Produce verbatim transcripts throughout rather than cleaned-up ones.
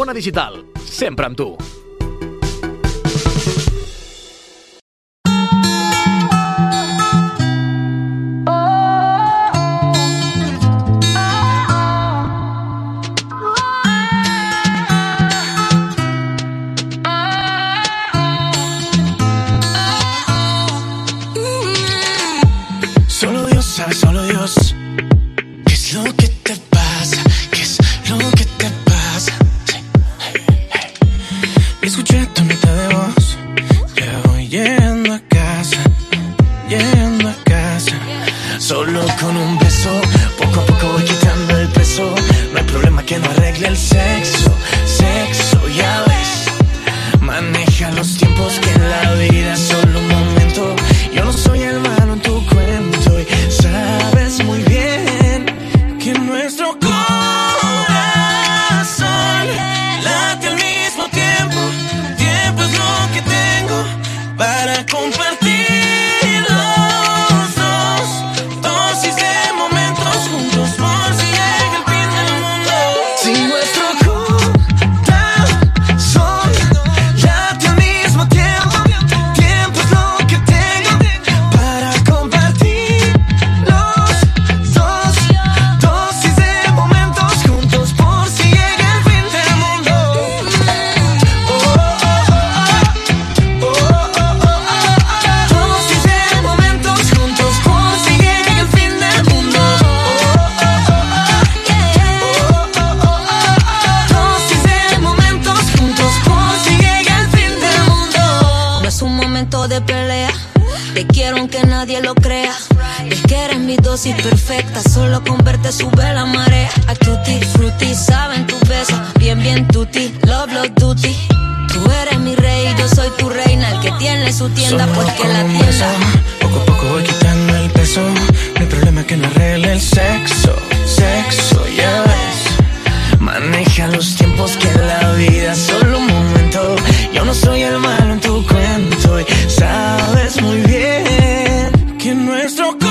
Zona Digital, sempre amb tu. Solo Dios sabe, solo Dios, qué es lo que te pasa, qué es lo que te pasa. Sí. Hey, hey. Escuché tu nota de voz, ya voy yendo a casa, yendo a casa. Solo con un beso, poco a poco voy quitando el peso. No hay problema que no arregle el sexo, sexo, ya ves. Maneja los tiempos que en la vida es solo un momento. Yo no soy el malo en tu cuento y sabes muy bien que nuestro corazón late al mismo tiempo. Tiempo es lo que tengo para compartir los dos. Dosis de momentos juntos por si llega el fin del mundo. Si nuestro corazón late al mismo tiempo, tiempo es lo que tengo para compartir los dos. Dosis de momentos juntos por si llega el fin del mundo. Oh, oh, oh, oh, oh, oh, oh. Dosis de momentos juntos por si llega el fin del mundo. Oh, oh, oh, oh. Dosis de momentos juntos por si llega el fin del mundo. No es un momento de pelea, te quiero aunque nadie lo crea. Es que eres mi dosis perfecta, solo con verte sube la marea. A tutti frutti, saben tus besos, bien bien tutti, love love duty. Tú eres mi rey, yo soy tu reina, el que tiene su tienda Solo pues que con la un tienda. beso, poco a poco voy quitando el peso. No hay problema que no arregle el sexo, sexo, ya ves. Maneja los tiempos que en la vida es solo un momento. Yo no soy el malo en tu cuento y sabes muy bien que nuestro corazón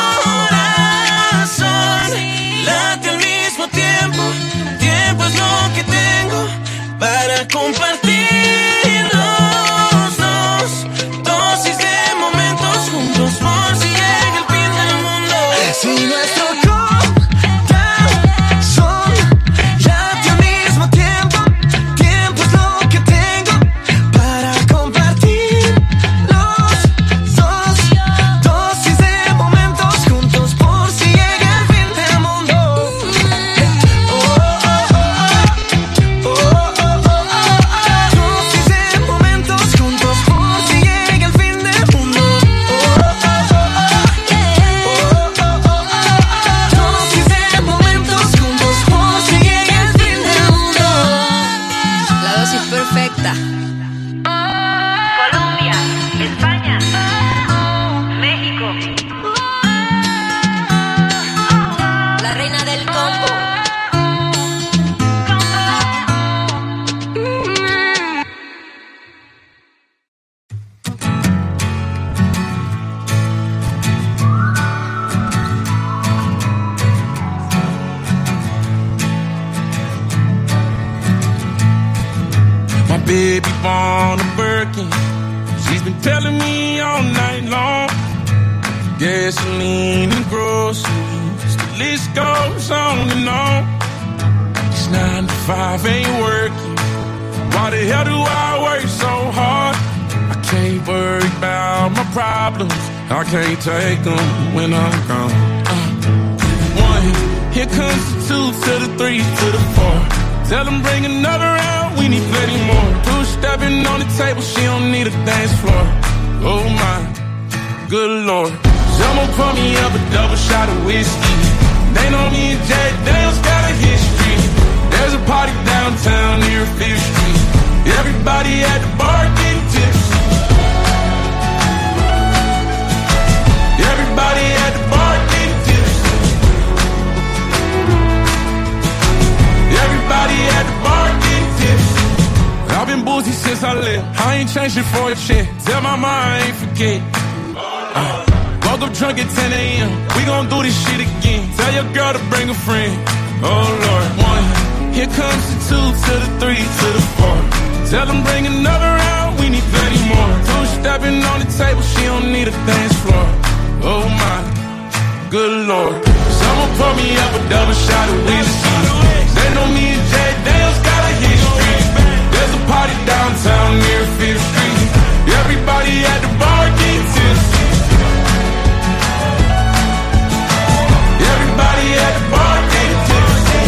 late al mismo tiempo. Tiempo es lo que tengo para compartir los dos. Dosis de momentos juntos por si llega el fin del mundo. Si nuestro corazón late al mismo tiempo, tiempo es lo que tengo para compartir los dos. Dosis de momentos juntos por si llega el fin del mundo. Oh, oh, oh, oh, oh, oh, oh. Dosis de momentos juntos por si llega el fin del mundo. Oh, oh, oh, oh, oh, oh, oh. Dosis de momentos juntos por si llega el fin del mundo. La dosis perfecta. Colombia, España, México. La reina del combo. My baby born a Birkin. She's been telling me all night long. Gasoline and groceries, the list goes on and on. It's nine to five, ain't working. Why the hell do I work so hard? I can't worry about my problems. I can't take them when I'm gone. Uh, one, here comes the two to the three to the four. Tell them bring another round, we need plenty more. Two stepping on the table, she don't need a dance floor. Oh my, good lord. Someone pour me up a double shot of whiskey. They know me and Jack Daniels got a history. There's a party downtown near Fifth Street. Everybody at the bar getting tipsy. Everybody at the bar getting tipsy. Everybody at the bar getting tipsy. I've been boozy since I left. I ain't changed it for a check. Tell my mom I ain't forget. Uh, woke up drunk at ten a.m. We gon' do this shit again. Tell your girl to bring a friend. Oh Lord, one. here comes the two to the three to the four. Tell them bring another round, we need plenty more. Two stepping on the table, she don't need a dance floor. Oh my, good Lord. Someone pour me up a double shot of whiskey. They know me and Jay Dale's got a history. There's a party downtown near Fifth Street. Everybody at the bar getting tipsy. Everybody at the bar getting tipsy.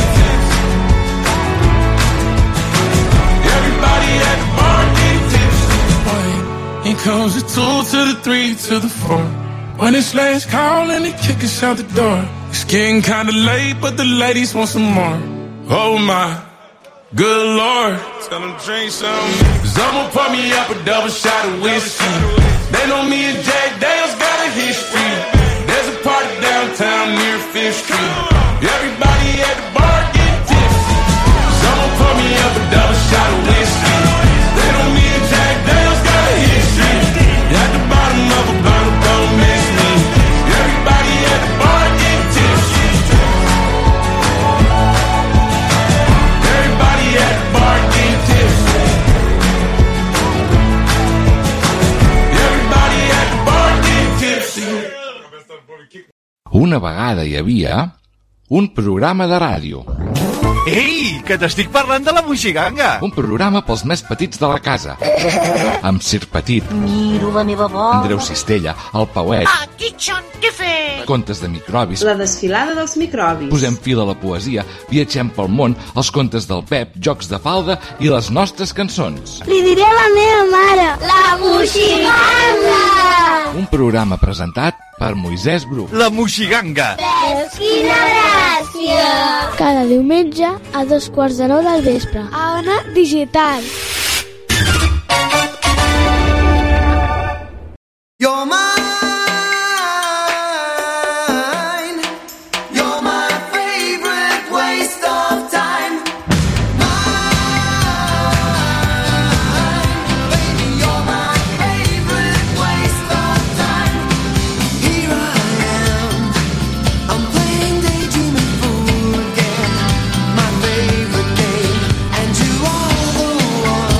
Everybody at the bar getting tipsy. Here comes the two to the three to the four. When it's last call and they kick us out the door. It's getting kinda late, but the ladies want some more. Oh my, good Lord. Tell them drink some. Someone pour me up a double shot of whiskey. They know me and Jack Dale's got a history. There's a party downtown near Fifth Street. Everybody at the bar getting tipsy. Someone pour me up a double shot of whiskey. They know me and Jack Dale's got a history. At the bottom of a bottle, don't miss me. Everybody at the bar getting tipsy. Everybody at the bar getting tipsy. Everybody at the bar getting tipsy. Una vegada hi havia un programa de ràdio. Ei, que t'estic parlant de la Moixiganga! Un programa pels més petits de la casa. Amb Sir Petit, Miro la meva bola. Andreu Cistella, el Pauet, Aquí són, què fer? contes de microbis. La desfilada dels microbis. Posem fil a la poesia, viatgem pel món, els contes del Pep, jocs de falda i les nostres cançons. Li diré a la meva mare. La Moixiganga! Un programa presentat per Moisès Bru. La Moixiganga! Veus quina gràcia! Cada diumenge a dos quarts de nou del vespre. A Ona Digital. You're mine. One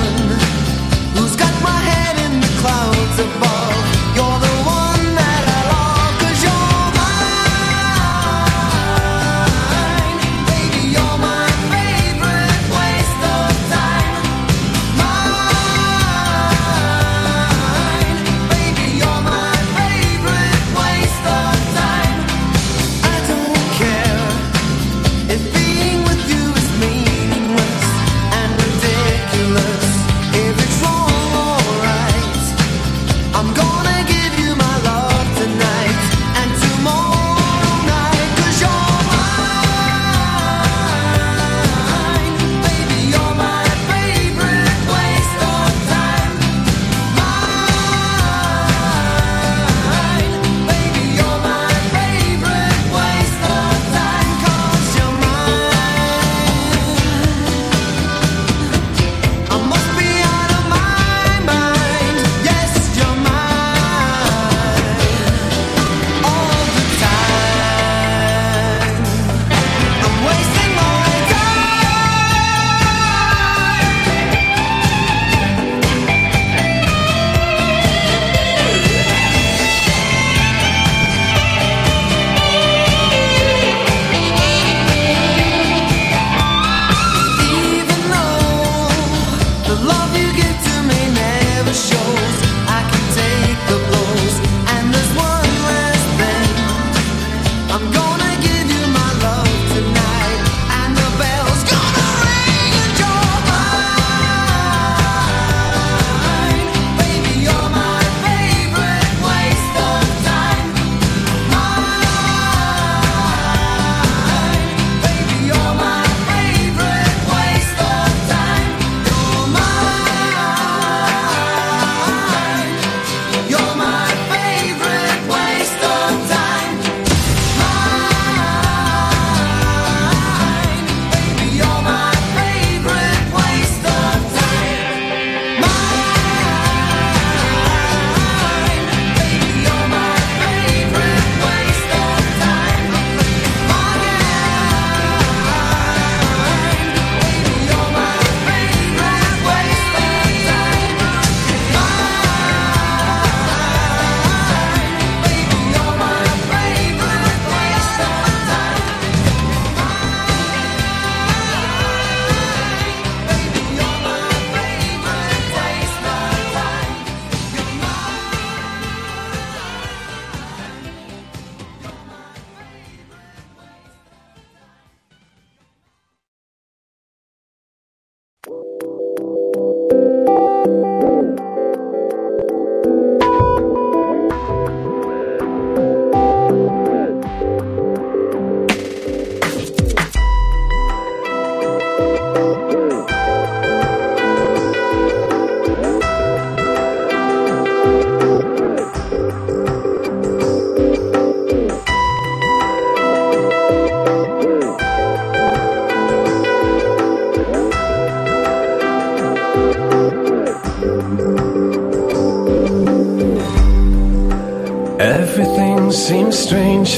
seems strange,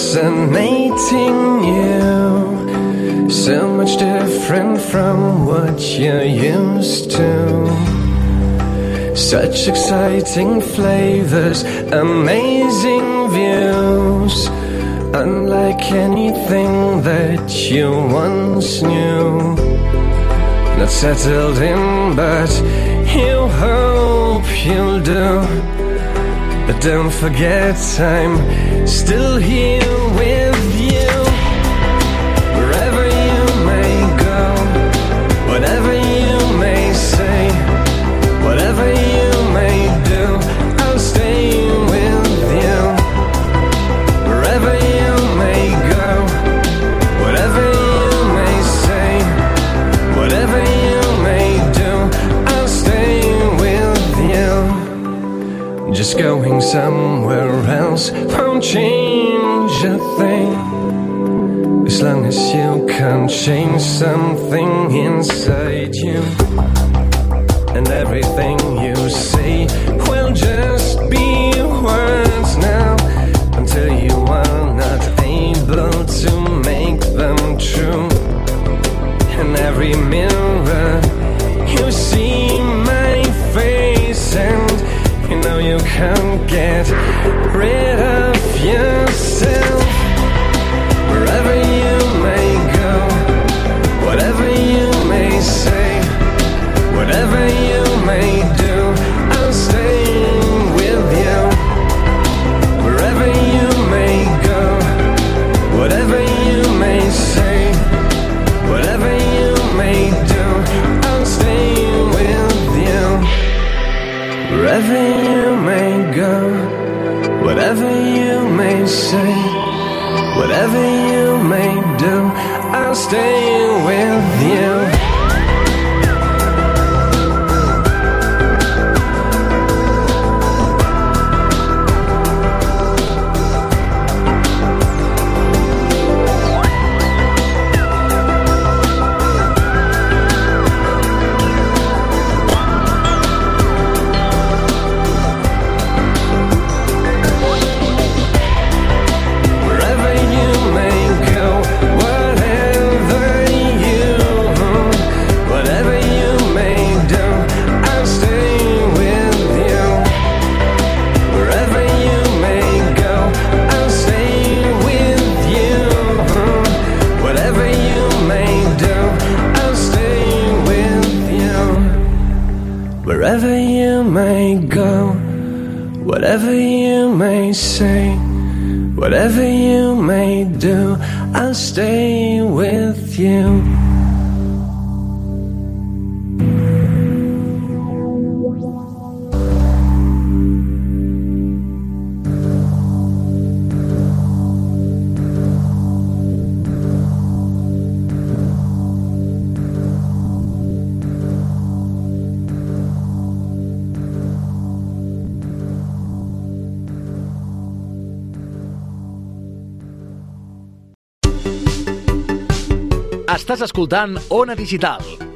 fascinating you. So much different from what you're used to. Such exciting flavors, amazing views, unlike anything that you once knew. Not settled in, but you hope you'll do. But don't forget, I'm still here with you. Wherever you may go, whatever you may say, whatever you may do, I'll stay with you. Wherever you may go, whatever you may say, whatever you may do, I'll stay with you. Just going somewhere else won't change a thing, as long as you can't change something inside you. And everything you say will just be words now, until you are not able to make them true. In every mirror you see my face, and you know you can't get rid of yourself. Wherever you may go, whatever you may say, whatever you may do, I'll stay with you. Wherever you may go, whatever you may say, whatever you may do, I'll stay with you. Wherever you may go, whatever you may say, whatever you may do, I'll stay with you. Wherever you may go, whatever you may say, whatever you may do, I'll stay with you. Estàs escoltant Ona Digital.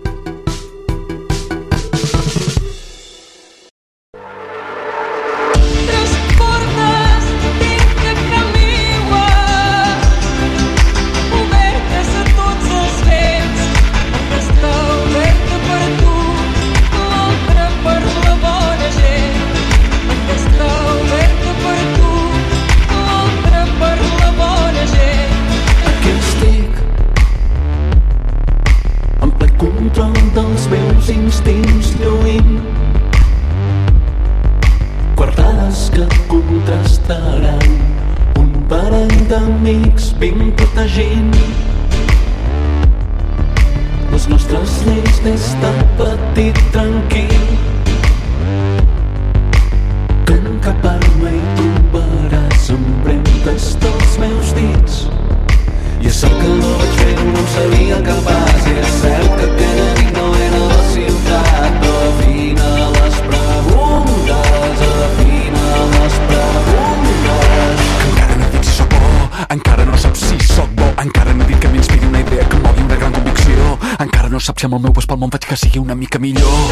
Saps si amb el meu pas pel món faig que sigui una mica millor.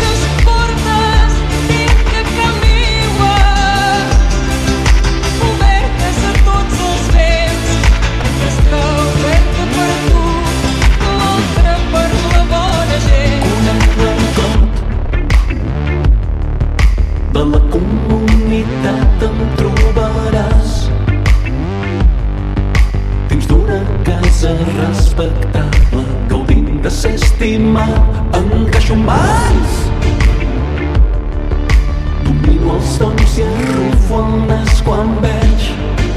Transportes dins de camí obertes a tot respectable, gaudint de ser estimat, encaixo mans. Domino els tons i arrufo el nas quan veig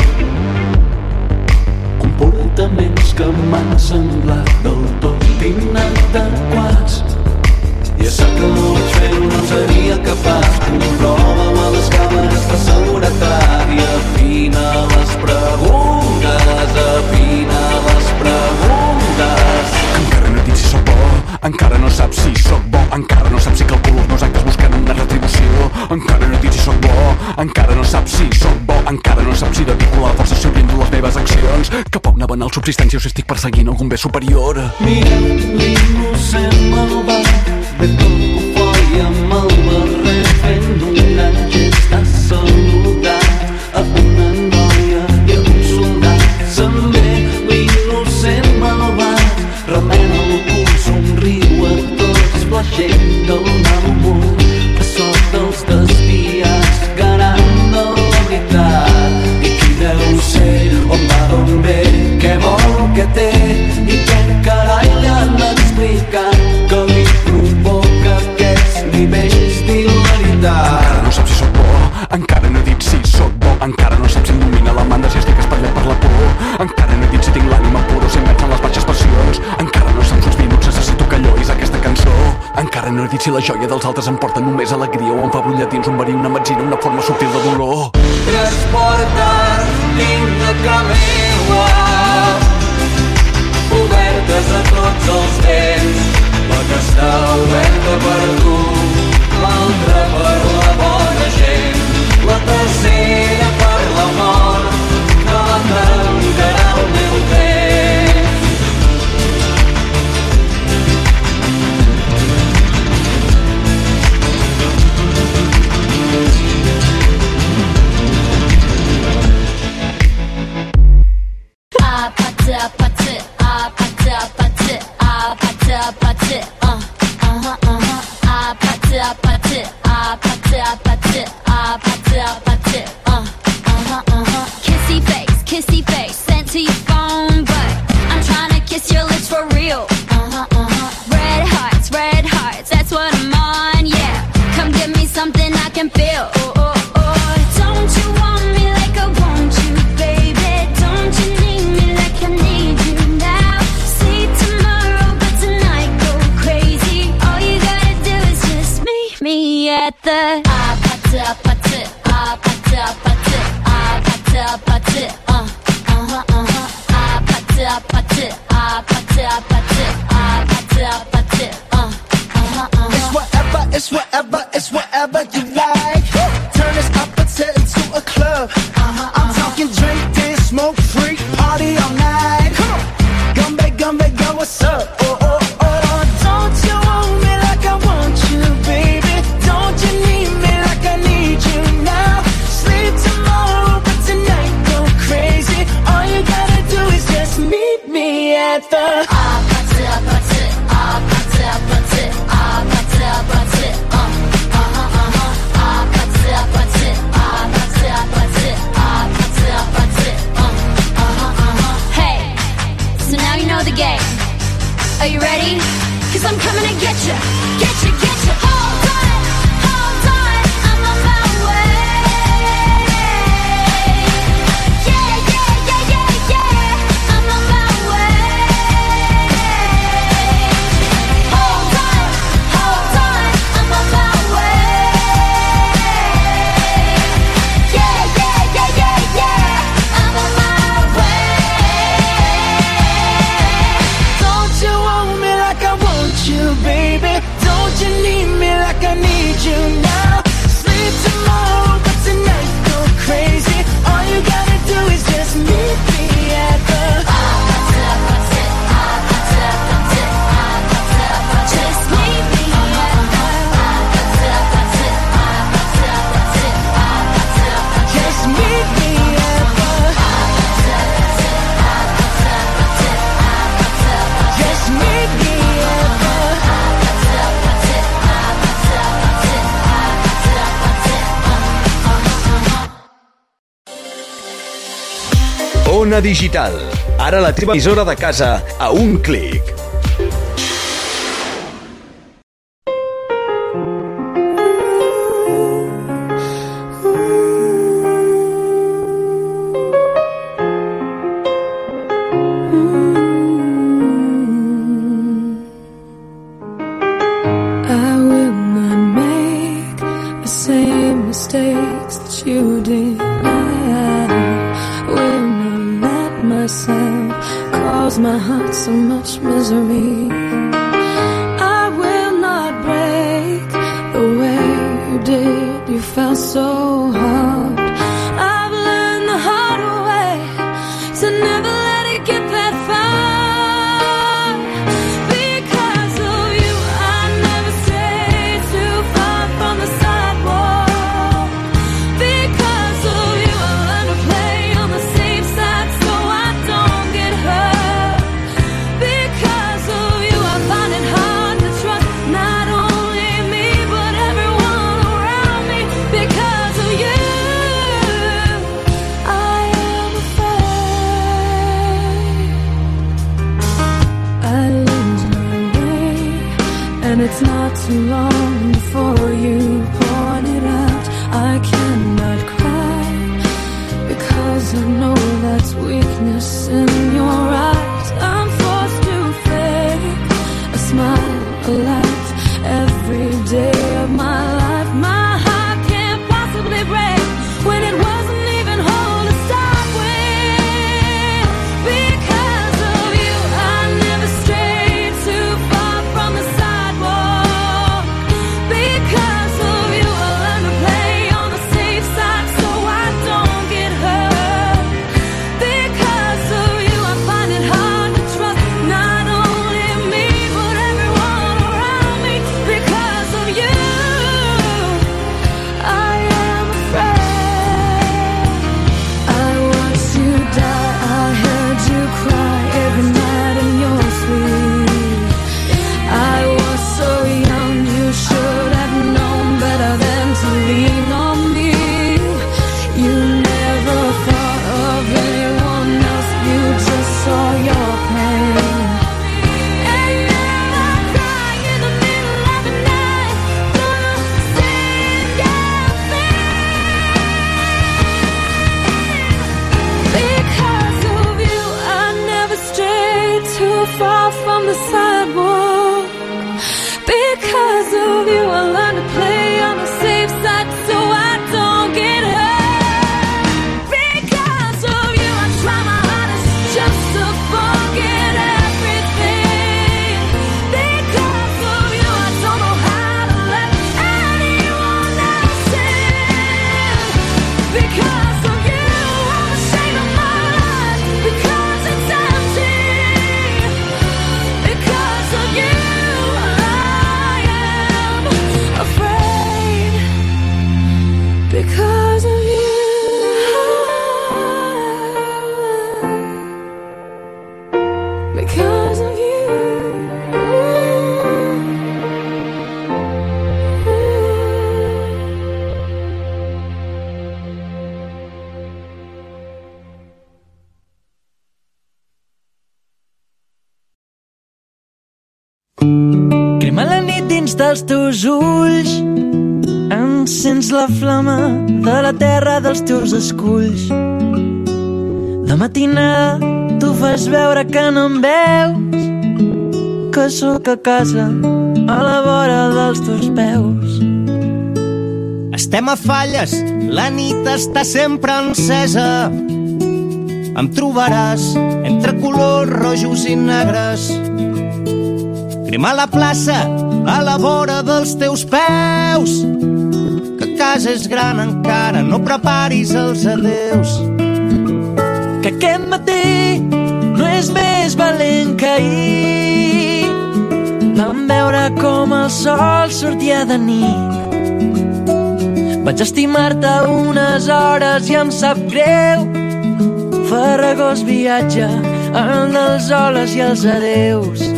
comportaments que m'han semblat del tot inadequats. Ja sap que no vaig fer-ho, no seria capaç. Comprova-ho a les càmeres de seguretat i afina les preguntes, afina les preguntes. Encara no he dit si sóc bo, encara no saps si sóc bo, encara no saps si calculo els meus actes buscant una retribució. Encara no he dit si sóc bo, encara no saps si sóc bo, encara no saps si dedico la força si oriento les meves accions cap a una banal subsistència o si estic perseguint algun bé superior. Mira l'innocent malvat, de com ho feia amb el barret, fent un gran gest de saludar a una noia i a un soldat. Se'n ve l'innocent malvat, remena el cul, somriu a tots, la gent del mal humor, a sort dels desviats, garant de la veritat. I qui deu ser, on va, d'on ve, què vol, què té, i què carai li han explicat que li provoca aquests nivells d'hilaritat. Encara no saps si sóc bo, encara no he dit si sóc bo, encara no saps si em domina la mandra, si estic espatllat per la por, encara no he dit si tinc l'ànima pura o si em veig en les baixes passions, encara no saps uns minuts necessito que llois aquesta cançó, encara no he dit si la joia dels altres em porta només alegria o em fa brollar dins un verí, una metzina, una forma subtil de dolor. Tres portes dins de camí obertes a tots els temps, la que està oberta per tu, l'altra per la bona gent, la tercera per l'amor, que la tancarà el meu temps. 아파트 아파트 아파트 아파트 아파트 아파트 어 어허 어허 아파트 아파트 아파트 아파트 아파트 아파트 어 어허 어허 kissy face kissy face sent to your phone but I'm trying to kiss your lips for real uh-huh uh-huh red hearts red hearts that's what I'm on yeah come give me something I can feel oh oh oh don't you want me like I want you baby don't you need me like I need you now see tomorrow but tonight go crazy all you gotta do is just meet me at the 아파트 아파트 아파트 아파트 아파트 아파트 어 어허 어허 아파트 아파트 아파트 아파트 아파트 아파트 어 어허 어허 It's whatever, it's whatever, it's whatever you like. Turn this opposite into a club. Uh-huh, I'm talking drink, dance, smoke, freak, party all night. Come on, Gumbe, Gumbe, go, what's up? Oh, oh, oh, don't you want me like I want you, baby? Don't you need me like I need you now? Sleep tomorrow, but tonight go crazy. All you gotta do is just meet me at the 아파트 아파트 아파트 아파트 아파트 아파트 어 어허 어허 아파트 아파트 아파트 아파트 아파트 아파트 어 어허 어허 Hey, so now you know the game. Are you ready? Cause I'm coming to get you, get you, get you. Hold on, hold on, I'm on my way. Yeah, yeah, yeah, yeah, yeah, I'm on my way. Hold on, hold on, I'm on my way. Yeah, yeah, yeah, yeah, yeah, I'm on my way. Don't you want me like I want you, baby? Don't Ona Digital. Ara la teva emissora de casa a un clic. Crema la nit dins dels teus ulls, encens la flama de la terra dels teus esculls. De matinada tu fas veure que no em veus, que sóc a casa a la vora dels teus peus. Estem a falles, la nit està sempre encesa. Em trobaràs entre colors rojos i negres. Crema la plaça a la vora dels teus peus, que casa és gran encara, no preparis els adeus. Que aquest matí no és més valent que ahir. Vam veure com el sol sortia de nit. Vaig estimar-te unes hores i em sap greu. Farragós viatge en els holes i els adeus.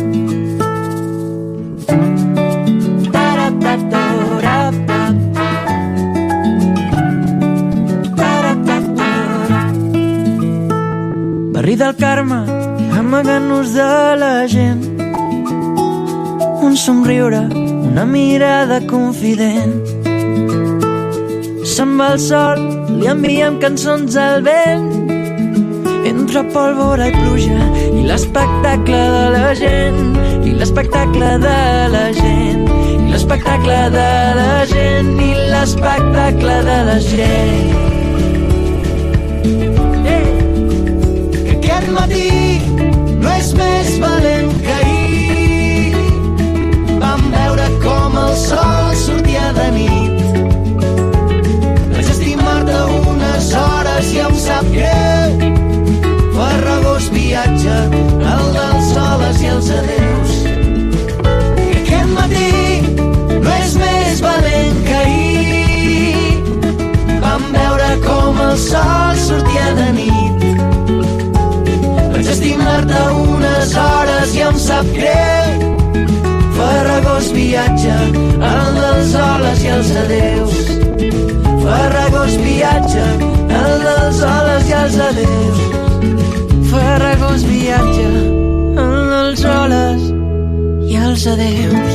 La rida del Carme, amagant-nos de la gent. Un somriure, una mirada confident. Se'n va el sol, li enviem cançons al vent. Entre pólvora i pluja i l'espectacle de la gent, i l'espectacle de la gent, i l'espectacle de la gent, i l'espectacle de la gent. Que aquest matí no és més valent que ahir. Vam veure com el sol sortia de nit. Vaig estimar-te unes hores i em sap greu. Farragós viatge, el dels soles i els adeus. Que aquest matí no és més valent que ahir. Vam veure com el sol sortia de nit. Vaig estimar-te unes hores i em sap greu. Farragós viatge, el dels soles i els adeus. Farragós viatge, el dels soles i els adeus. Farragós viatge, el dels soles i els adeus.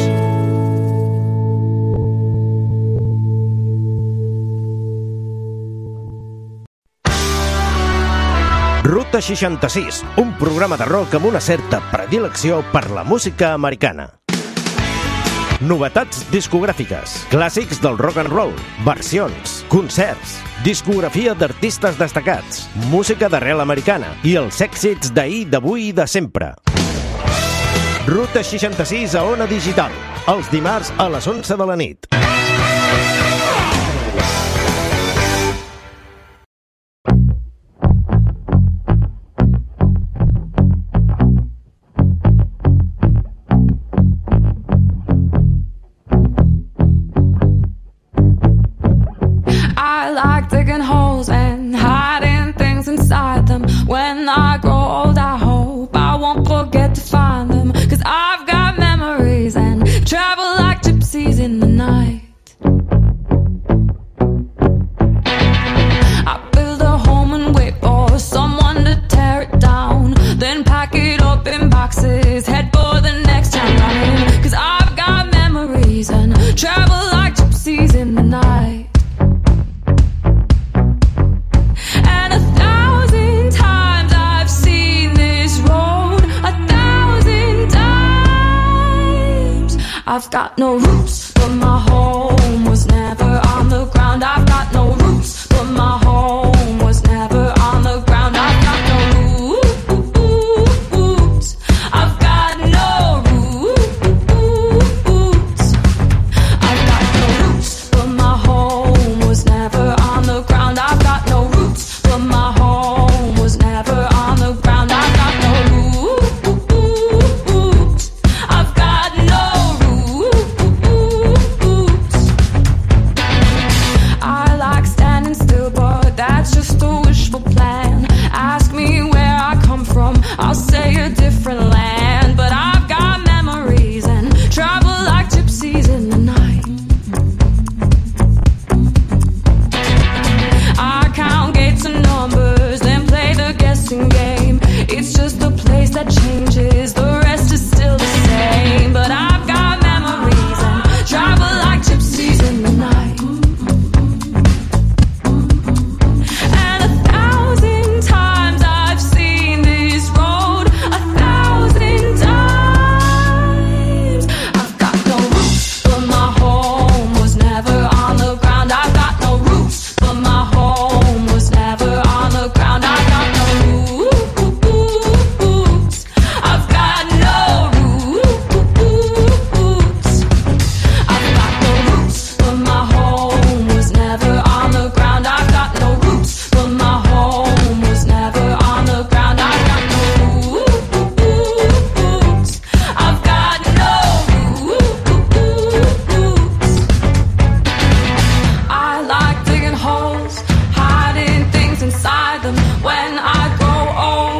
Ruta seixanta-sis, un programa de rock amb una certa predilecció per la música americana. Novetats discogràfiques, clàssics del rock and roll, versions, concerts, discografia d'artistes destacats, música d'arrel americana i els èxits d'ahir, d'avui i de sempre. Ruta seixanta-sis a Ona Digital, els dimarts a les onze de la nit. I like digging holes and hiding things inside them. When I grow old, I hope I won't forget to find them. 'Cause I've got memories and travel like gypsies in the night. I build a home and wait for someone to tear it down. Then pack it up in boxes, head for the next town running. 'Cause I've got memories and travel like gypsies in the night. I've got no roots, but my home was never on the ground. I've got no roots, but my